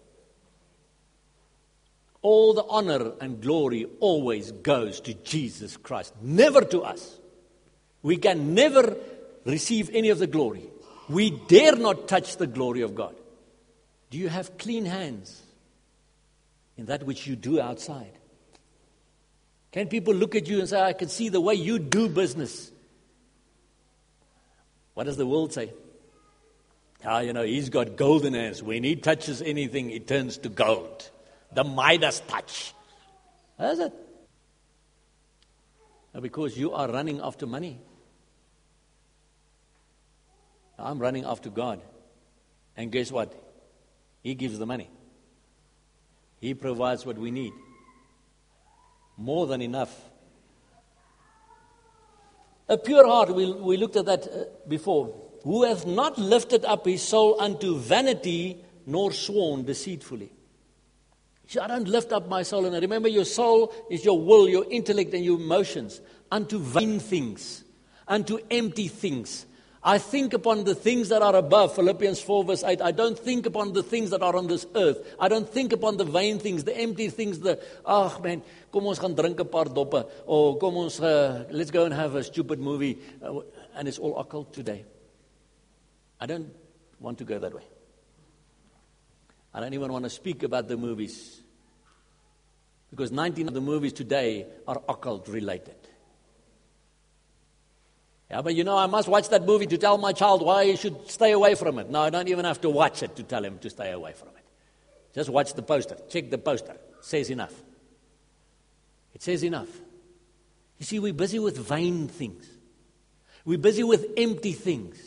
All the honor and glory always goes to Jesus Christ, never to us. We can never receive any of the glory. We dare not touch the glory of God. Do you have clean hands in that which you do outside? Can people look at you and say, I can see the way you do business? What does the world say? Ah, you know, he's got golden hands. When he touches anything, it turns to gold. The Midas touch. How is it? Because you are running after money. I'm running after God. And guess what? He gives the money. He provides what we need. More than enough. A pure heart, we, we looked at that uh, before. Who hath not lifted up his soul unto vanity, nor sworn deceitfully. So I don't lift up my soul. And remember, your soul is your will, your intellect, and your emotions. Unto vain things. Unto empty things. I think upon the things that are above. Philippians four verse eight. I don't think upon the things that are on this earth. I don't think upon the vain things, the empty things, the, oh man, kom ons gaan drink 'n paar doppe. Or kom ons, uh, let's go and have a stupid movie. Uh, and it's all occult today. I don't want to go that way. I don't even want to speak about the movies. Because nineteen of the movies today are occult related. Yeah, but you know, I must watch that movie to tell my child why he should stay away from it. No, I don't even have to watch it to tell him to stay away from it. Just watch the poster. Check the poster. It says enough. It says enough. You see, we're busy with vain things. We're busy with empty things.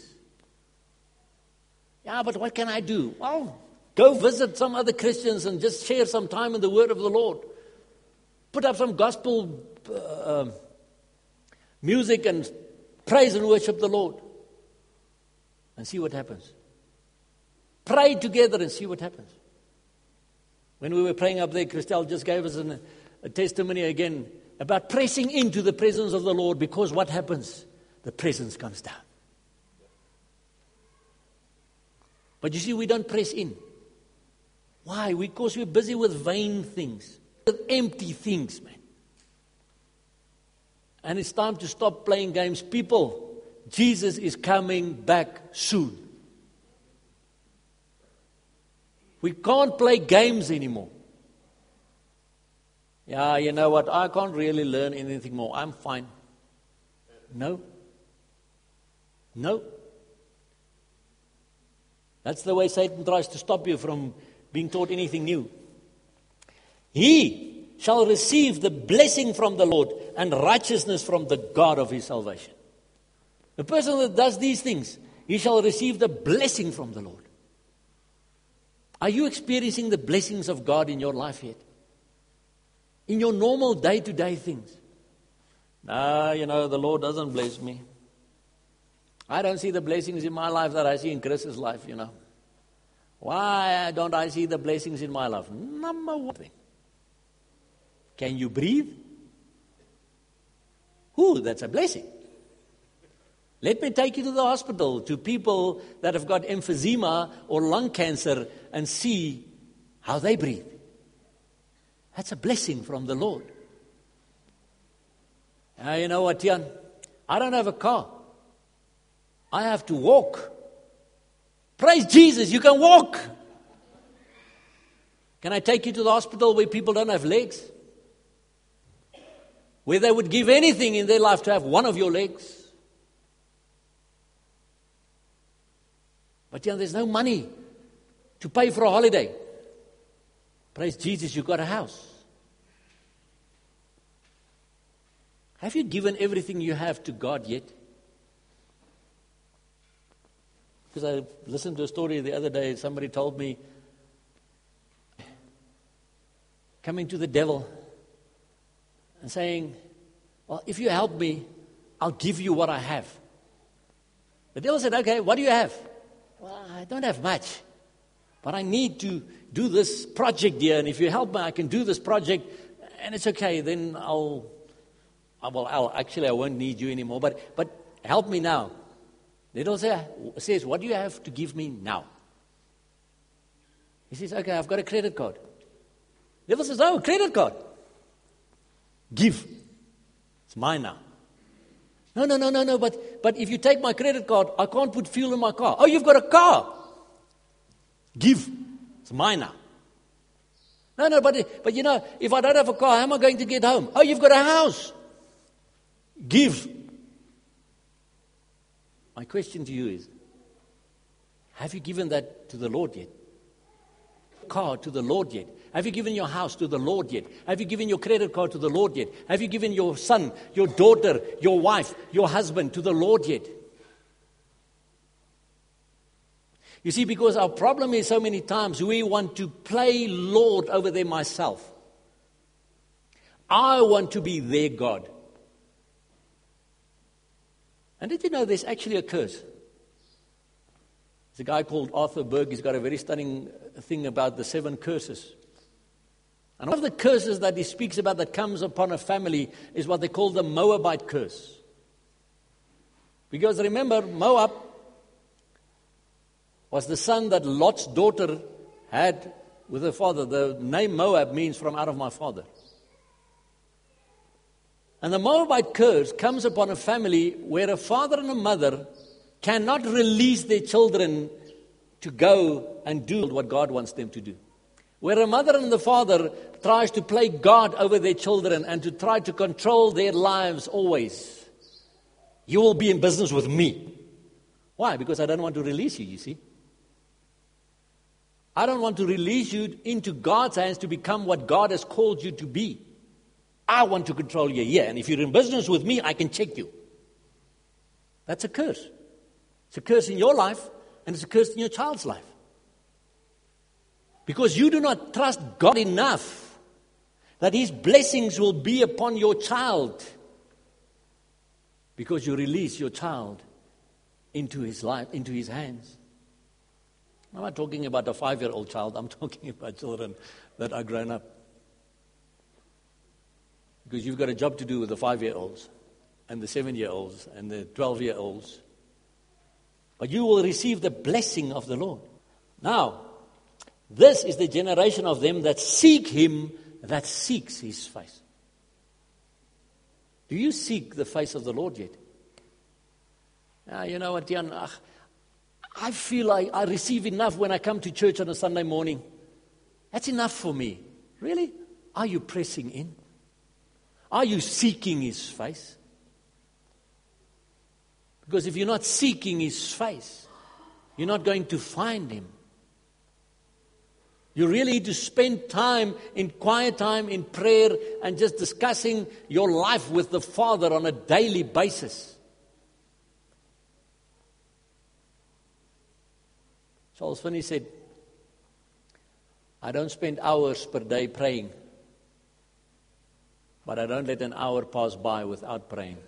Yeah, but what can I do? Well, go visit some other Christians and just share some time in the Word of the Lord. Put up some gospel uh, music and praise and worship the Lord. And see what happens. Pray together and see what happens. When we were praying up there, Christelle just gave us an, a testimony again about pressing into the presence of the Lord, because what happens? The presence comes down. But you see, we don't press in. Why? Because we're busy with vain things, with empty things, man. And it's time to stop playing games. People, Jesus is coming back soon. We can't play games anymore. Yeah, you know what? I can't really learn anything more. I'm fine. No. No. That's the way Satan tries to stop you from being taught anything new. He shall receive the blessing from the Lord and righteousness from the God of his salvation. The person that does these things, he shall receive the blessing from the Lord. Are you experiencing the blessings of God in your life yet? In your normal day-to-day things? No, you know, the Lord doesn't bless me. I don't see the blessings in my life that I see in Chris's life, you know. Why don't I see the blessings in my life? Number one thing. Can you breathe? Ooh, that's a blessing. Let me take you to the hospital, to people that have got emphysema or lung cancer, and see how they breathe. That's a blessing from the Lord. Now, you know what, Jan? I don't have a car. I have to walk. Praise Jesus, you can walk. Can I take you to the hospital where people don't have legs? Where they would give anything in their life to have one of your legs? But you know, there's no money to pay for a holiday. Praise Jesus, you've got a house. Have you given everything you have to God yet? Because I listened to a story the other day. Somebody told me, coming to the devil and saying, well, if you help me, I'll give you what I have. The devil said, okay, what do you have? Well, I don't have much, but I need to do this project here, and if you help me, I can do this project, and it's okay, then I'll, well, I'll, actually, I won't need you anymore, but, but help me now. The devil say, says, what do you have to give me now? He says, okay, I've got a credit card. The devil says, oh, credit card. Give. It's mine now. No, no, no, no, no, but, but if you take my credit card, I can't put fuel in my car. Oh, you've got a car. Give. It's mine now. No, no, but, but you know, if I don't have a car, how am I going to get home? Oh, you've got a house. Give. My question to you is, have you given that to the Lord yet? Car to the Lord yet? Have you given your house to the Lord yet? Have you given your credit card to the Lord yet? Have you given your son, your daughter, your wife, your husband to the Lord yet? You see, because our problem is so many times we want to play Lord over them myself. I want to be their God. And did you know there's actually a curse? There's a guy called Arthur Berg. He's got a very stunning thing about the seven curses. And one of the curses that he speaks about that comes upon a family is what they call the Moabite curse. Because remember, Moab was the son that Lot's daughter had with her father. The name Moab means from out of my father. And the Moabite curse comes upon a family where a father and a mother cannot release their children to go and do what God wants them to do. Where a mother and the father tries to play God over their children and to try to control their lives always. You will be in business with me. Why? Because I don't want to release you, you see. I don't want to release you into God's hands to become what God has called you to be. I want to control you here. And if you're in business with me, I can check you. That's a curse. It's a curse in your life, and it's a curse in your child's life. Because you do not trust God enough that His blessings will be upon your child. Because you release your child into His life, into His hands. I'm not talking about a five-year-old child. I'm talking about children that are grown up. Because you've got a job to do with the five-year-olds and the seven-year-olds and the twelve-year-olds. But you will receive the blessing of the Lord. Now, this is the generation of them that seek Him, that seeks His face. Do you seek the face of the Lord yet? Ah, you know what, Jan, ach, I feel I, I receive enough when I come to church on a Sunday morning. That's enough for me. Really? Are you pressing in? Are you seeking His face? Because if you're not seeking His face, you're not going to find Him. You really need to spend time in quiet time, in prayer, and just discussing your life with the Father on a daily basis. Charles Finney said, I don't spend hours per day praying, but I don't let an hour pass by without praying.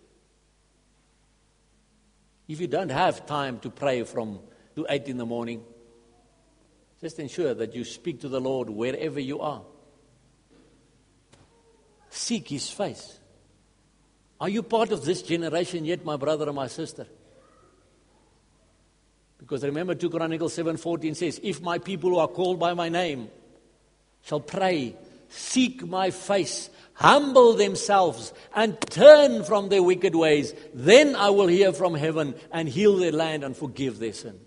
If you don't have time to pray from to eight in the morning, just ensure that you speak to the Lord wherever you are. Seek His face. Are you part of this generation yet, my brother and my sister? Because remember, two Chronicles seven fourteen says, if my people who are called by my name shall pray, seek my face, humble themselves, and turn from their wicked ways, then I will hear from heaven and heal their land and forgive their sins.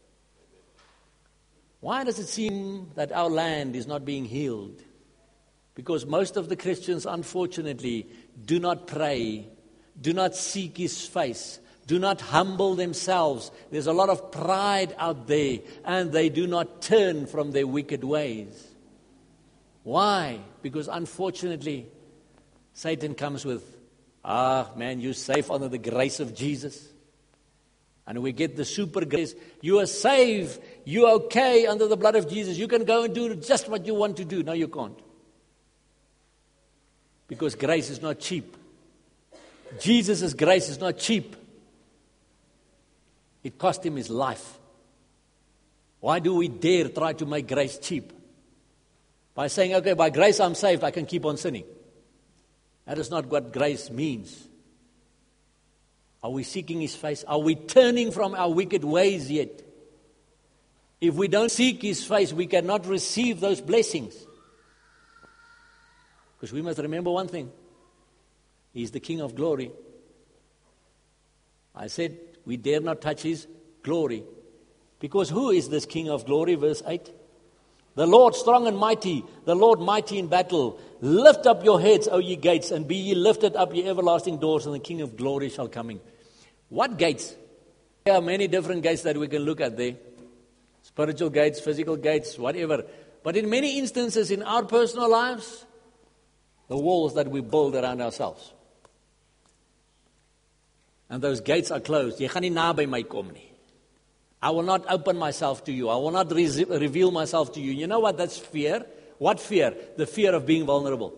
Why does it seem that our land is not being healed? Because most of the Christians, unfortunately, do not pray, do not seek His face, do not humble themselves. There's a lot of pride out there, and they do not turn from their wicked ways. Why? Because unfortunately, Satan comes with, ah, man, you're safe under the grace of Jesus. And we get the super grace. You are saved. You're okay under the blood of Jesus. You can go and do just what you want to do. No, you can't. Because grace is not cheap. Jesus' grace is not cheap. It cost Him His life. Why do we dare try to make grace cheap? By saying, okay, by grace I'm saved, I can keep on sinning. That is not what grace means. Are we seeking His face? Are we turning from our wicked ways yet? If we don't seek His face, we cannot receive those blessings. Because we must remember one thing. He is the King of glory. I said we dare not touch His glory. Because who is this King of glory? Verse eight. The Lord strong and mighty, the Lord mighty in battle. Lift up your heads, O ye gates, and be ye lifted up, ye everlasting doors, and the King of glory shall come in. What gates? There are many different gates that we can look at there. Spiritual gates, physical gates, whatever. But in many instances in our personal lives, the walls that we build around ourselves. And those gates are closed. Jy gaan nie naby my kom nie. I will not open myself to you. I will not re- reveal myself to you. You know what? That's fear. What fear? The fear of being vulnerable.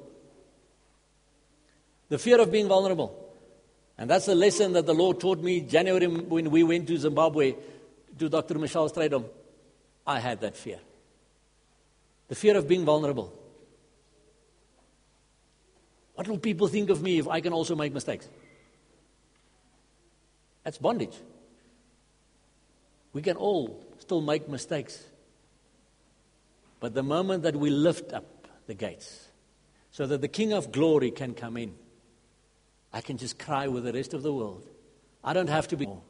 The fear of being vulnerable. And that's the lesson that the Lord taught me January when we went to Zimbabwe to Doctor Michelle Strydom. I had that fear. The fear of being vulnerable. What will people think of me if I can also make mistakes? That's bondage. We can all still make mistakes. But the moment that we lift up the gates so that the King of glory can come in, I can just cry with the rest of the world. I don't have to be more.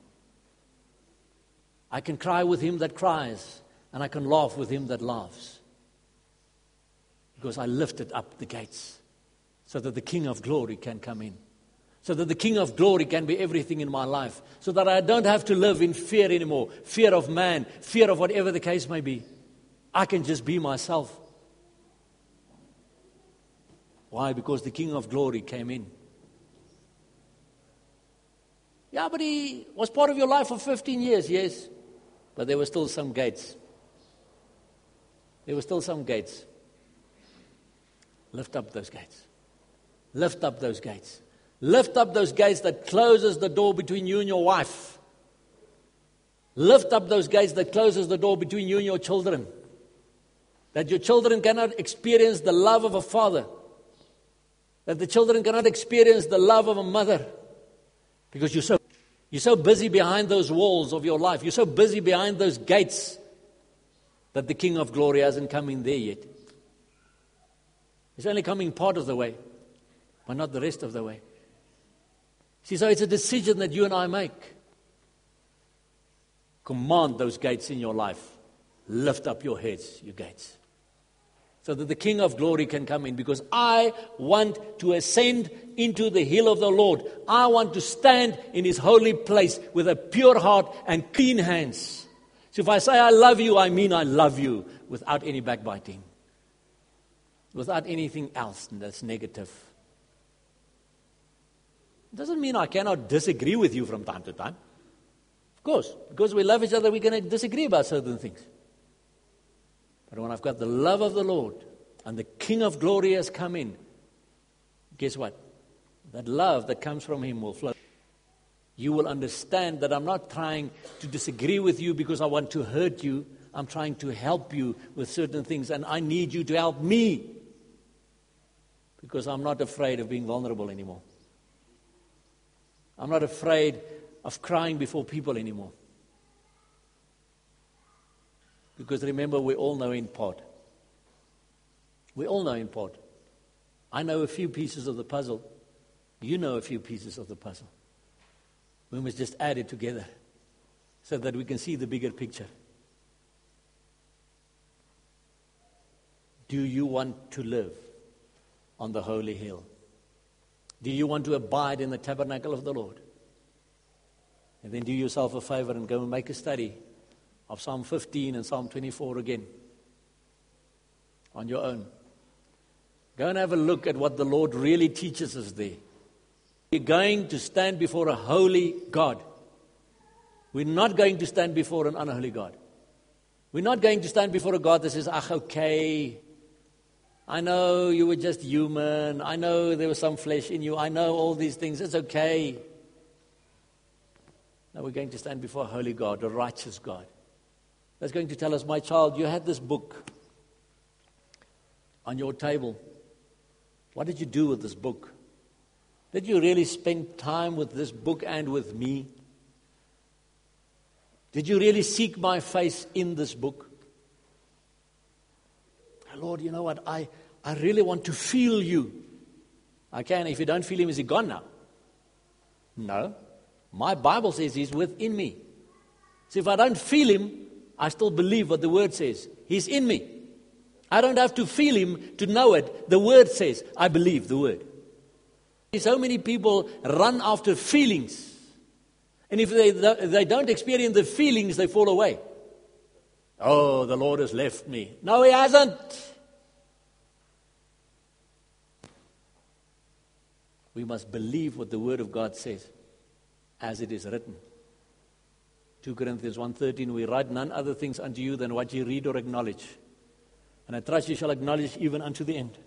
I can cry with him that cries, and I can laugh with him that laughs. Because I lifted up the gates so that the King of glory can come in. So that the King of glory can be everything in my life. So that I don't have to live in fear anymore. Fear of man, fear of whatever the case may be. I can just be myself. Why? Because the King of Glory came in. Yeah, but he was part of your life for fifteen years, yes. But there were still some gates. There were still some gates. Lift up those gates. Lift up those gates. Lift up those gates that closes the door between you and your wife. Lift up those gates that closes the door between you and your children. That your children cannot experience the love of a father. That the children cannot experience the love of a mother. Because you're so, you're so busy behind those walls of your life. You're so busy behind those gates that the King of Glory hasn't come in there yet. He's only coming part of the way, but not the rest of the way. See, so it's a decision that you and I make. Command those gates in your life. Lift up your heads, you gates. So that the King of Glory can come in. Because I want to ascend into the hill of the Lord. I want to stand in His holy place with a pure heart and clean hands. So if I say I love you, I mean I love you without any backbiting. Without anything else that's negative. It doesn't mean I cannot disagree with you from time to time. Of course, because we love each other, we're going to disagree about certain things. But when I've got the love of the Lord and the King of Glory has come in, guess what? That love that comes from Him will flow. You will understand that I'm not trying to disagree with you because I want to hurt you. I'm trying to help you with certain things, and I need you to help me. Because I'm not afraid of being vulnerable anymore. I'm not afraid of crying before people anymore. Because remember, we all know in part. We all know in part. I know a few pieces of the puzzle. You know a few pieces of the puzzle. We must just add it together so that we can see the bigger picture. Do you want to live on the holy hill? Do you want to abide in the tabernacle of the Lord? And then do yourself a favor and go and make a study of Psalm fifteen and Psalm twenty-four again on your own. Go and have a look at what the Lord really teaches us there. We're going to stand before a holy God. We're not going to stand before an unholy God. We're not going to stand before a God that says, ah, okay, I know you were just human. I know there was some flesh in you. I know all these things. It's okay. No, we're going to stand before a holy God, a righteous God. That's going to tell us, my child, you had this book on your table. What did you do with this book? Did you really spend time with this book and with me? Did you really seek my face in this book? Lord, you know what? I, I really want to feel you. I can. If you don't feel Him, is He gone now? No. My Bible says He's within me. So if I don't feel Him, I still believe what the Word says. He's in me. I don't have to feel Him to know it. The Word says, I believe the Word. So many people run after feelings. And if they, they don't experience the feelings, they fall away. Oh, the Lord has left me. No, He hasn't. We must believe what the Word of God says, as it is written. Second Corinthians one thirteen, we write none other things unto you than what ye read or acknowledge. And I trust you shall acknowledge even unto the end.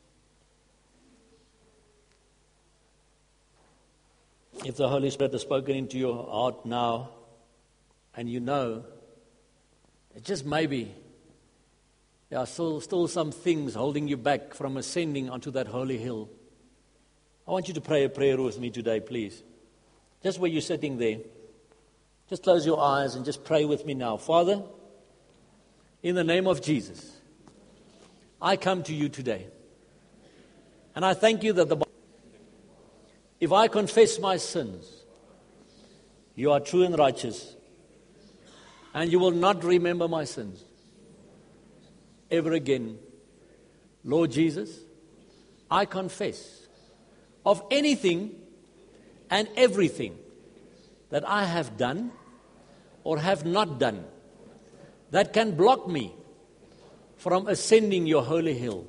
If the Holy Spirit has spoken into your heart now, and you know that just maybe there are still, still some things holding you back from ascending onto that holy hill, I want you to pray a prayer with me today, please. Just where you're sitting there, just close your eyes and just pray with me now. Father, in the name of Jesus, I come to you today. And I thank you that the if I confess my sins, you are true and righteous, and you will not remember my sins ever again. Lord Jesus, I confess of anything and everything that I have done or have not done that can block me from ascending your holy hill,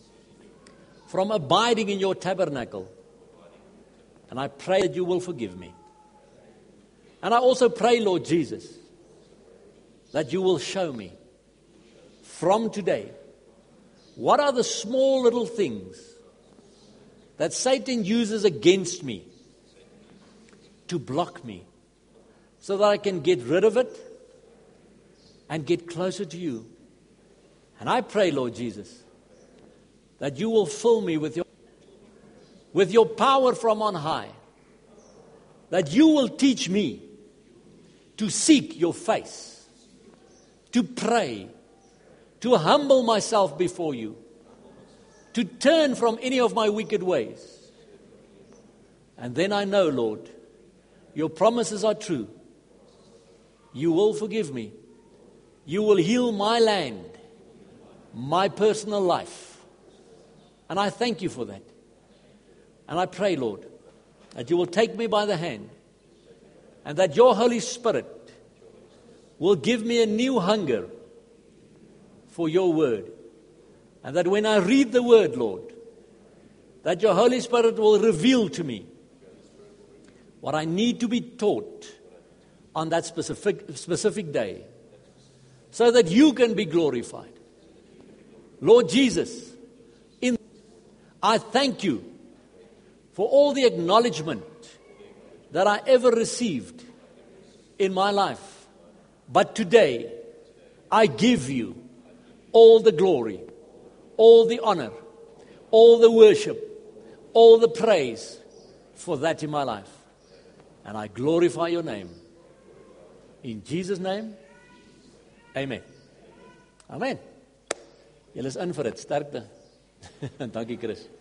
from abiding in your tabernacle. And I pray that you will forgive me. And I also pray, Lord Jesus, that you will show me from today what are the small little things that Satan uses against me to block me so that I can get rid of it and get closer to you. And I pray, Lord Jesus, that you will fill me with your, with your power from on high, that you will teach me to seek your face, to pray, to humble myself before you, to turn from any of my wicked ways. And then I know, Lord, your promises are true. You will forgive me. You will heal my land, my personal life. And I thank you for that. And I pray, Lord, that you will take me by the hand and that your Holy Spirit will give me a new hunger for your word. And that when I read the word, Lord, that your Holy Spirit will reveal to me what I need to be taught on that specific, specific day so that you can be glorified. Lord Jesus, in I thank you for all the acknowledgement that I ever received in my life. But today, I give you all the glory, all the honor, all the worship, all the praise for that in my life. And I glorify your name. In Jesus' name, amen. Amen. Julle is in vir dit. Sterkte. Dankie, Chris.